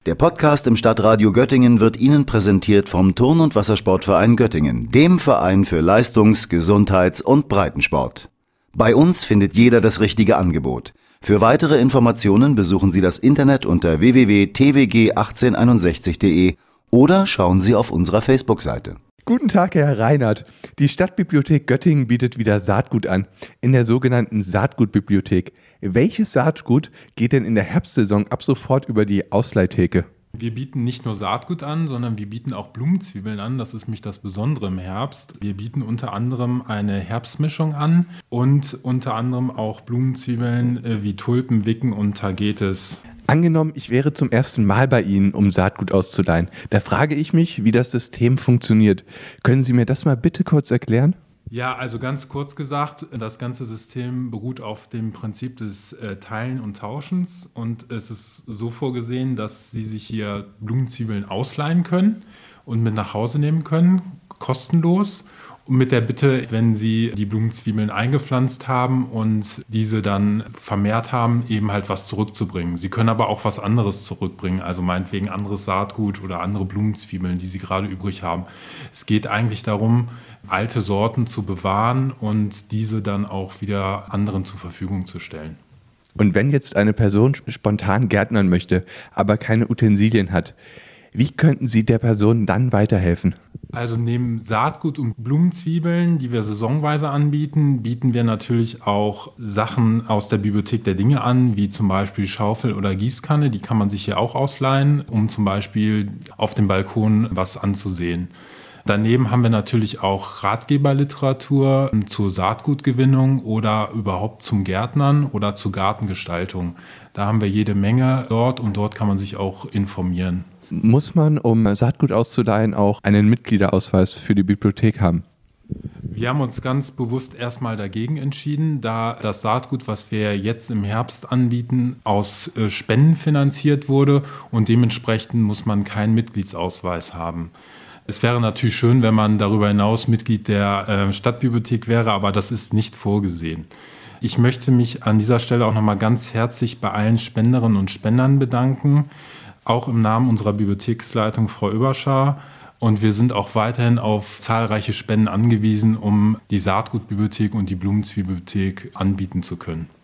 Der Podcast im Stadtradio Göttingen wird Ihnen präsentiert vom Turn- und Wassersportverein Göttingen, dem Verein für Leistungs-, Gesundheits- und Breitensport. Bei uns findet jeder das richtige Angebot. Für weitere Informationen besuchen Sie das Internet unter www.twg1861.de oder schauen Sie auf unserer Facebook-Seite. Guten Tag, Herr Reinhardt. Die Stadtbibliothek Göttingen bietet wieder Saatgut an, in der sogenannten Saatgutbibliothek. Welches Saatgut geht denn in der Herbstsaison ab sofort über die Ausleihtheke? Wir bieten nicht nur Saatgut an, sondern wir bieten auch Blumenzwiebeln an. Das ist nämlich das Besondere im Herbst. Wir bieten unter anderem eine Herbstmischung an und unter anderem auch Blumenzwiebeln wie Tulpen, Wicken und Tagetes. Angenommen, ich wäre zum ersten Mal bei Ihnen, um Saatgut auszuleihen. Da frage ich mich, wie das System funktioniert. Können Sie mir das mal bitte kurz erklären? Ja, also ganz kurz gesagt, das ganze System beruht auf dem Prinzip des Teilen und Tauschens und es ist so vorgesehen, dass Sie sich hier Blumenzwiebeln ausleihen können und mit nach Hause nehmen können, kostenlos. Und mit der Bitte, wenn Sie die Blumenzwiebeln eingepflanzt haben und diese dann vermehrt haben, eben halt was zurückzubringen. Sie können aber auch was anderes zurückbringen, also meinetwegen anderes Saatgut oder andere Blumenzwiebeln, die Sie gerade übrig haben. Es geht eigentlich darum, alte Sorten zu bewahren und diese dann auch wieder anderen zur Verfügung zu stellen. Und wenn jetzt eine Person spontan gärtnern möchte, aber keine Utensilien hat, wie könnten Sie der Person dann weiterhelfen? Also neben Saatgut und Blumenzwiebeln, die wir saisonweise anbieten, bieten wir natürlich auch Sachen aus der Bibliothek der Dinge an, wie zum Beispiel Schaufel oder Gießkanne. Die kann man sich hier auch ausleihen, um zum Beispiel auf dem Balkon was anzusehen. Daneben haben wir natürlich auch Ratgeberliteratur zur Saatgutgewinnung oder überhaupt zum Gärtnern oder zur Gartengestaltung. Da haben wir jede Menge dort und dort kann man sich auch informieren. Muss man, um Saatgut auszuleihen, auch einen Mitgliederausweis für die Bibliothek haben? Wir haben uns ganz bewusst erstmal dagegen entschieden, da das Saatgut, was wir jetzt im Herbst anbieten, aus Spenden finanziert wurde und dementsprechend muss man keinen Mitgliedsausweis haben. Es wäre natürlich schön, wenn man darüber hinaus Mitglied der Stadtbibliothek wäre, aber das ist nicht vorgesehen. Ich möchte mich an dieser Stelle auch nochmal ganz herzlich bei allen Spenderinnen und Spendern bedanken, auch im Namen unserer Bibliotheksleitung Frau Oeberschar. Und wir sind auch weiterhin auf zahlreiche Spenden angewiesen, um die Saatgutbibliothek und die Blumenzwiebelbibliothek anbieten zu können.